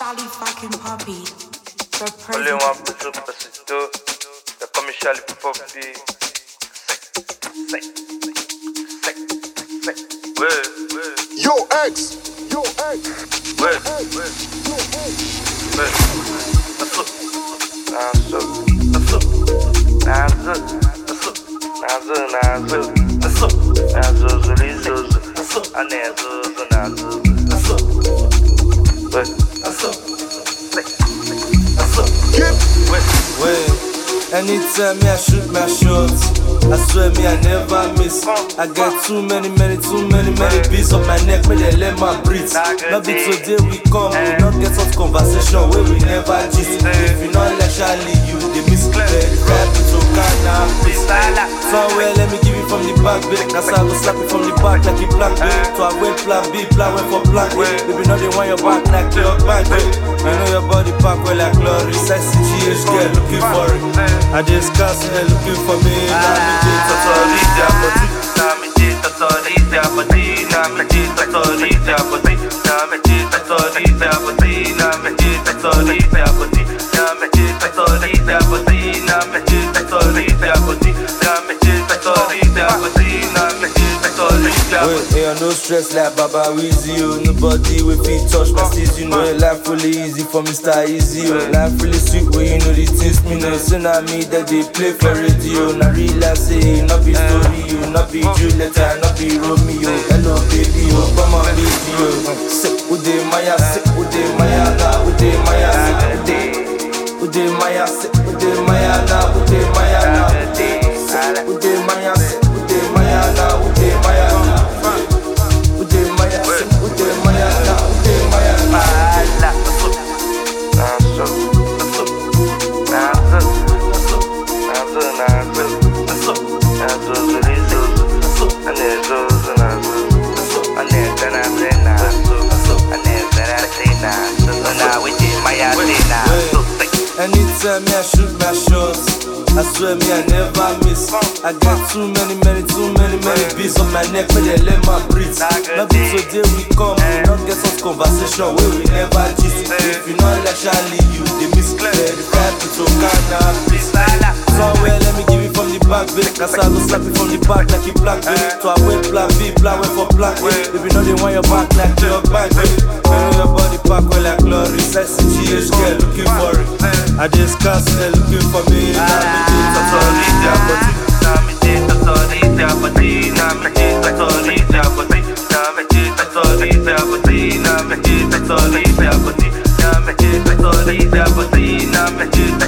Charlie fucking Puppy. Olha uma pessoa para se tu. Eu como Charlie Puppy. Yo ex. Anytime me I shoot my shots, I swear me I never miss. I got too many beats on my neck, me they let my breathe. Not be today we come, we not get such conversation where we never gist. If you not like Charlie, you they miss. Very rap to cannabis. Somewhere let me give it from the back, babe. Cause I go slap it from the back like a black, babe. So I went plan B, plan went for plan A. Baby, now they want your back like your back, babe. You know your body pack well like glory. Sexy GH girl looking for it. I just can't see them looking for me. Now me did authority, Now me did authority, now me did authority, now me did authority, now me did authority, now me did authority, now me did authority, now me did authority, now me did authority, now me did authority, now me did authority. Hey, no stress like Baba Weezy, oh. Nobody will fit touch my seas, you know. Life really easy for Mr. Easy, oh. Life really sweet when you know the things me know. So now me that they play for radio. Now realize say, not be story, oh. Not be Julieta, not be Romeo. Hello baby, oh, come on baby, oh. Sick ude Maya, sick ude Maya, na ude Maya, sick ude Maya, sick ude Maya, na ude Maya, na sick ude Maya, sick ude Maya, na ude Maya, na ude Maya, sick ude Maya, na ude Maya, na. Anytime me I shoot my shots, I swear me I never miss. I got too many beats on my neck, but they let my breathe. Not be today we come, we not get some conversation where we never gist. If you not like Charlie, you they miss. Very rap to cannabis. Somewhere let me give it from the back, babe. Cause I go slap it from the back like a black, babe. So I went plan B, plan went for plan A. Baby, now they want your back like your back, babe. You know your body pack well like glory. Sexy GH girl looking for it. I just can't see them looking for me. Now me did authority, now me did authority, now me did authority, now me did authority, now me did authority, now me did authority, now me did authority, now me did authority, now me did authority, now me did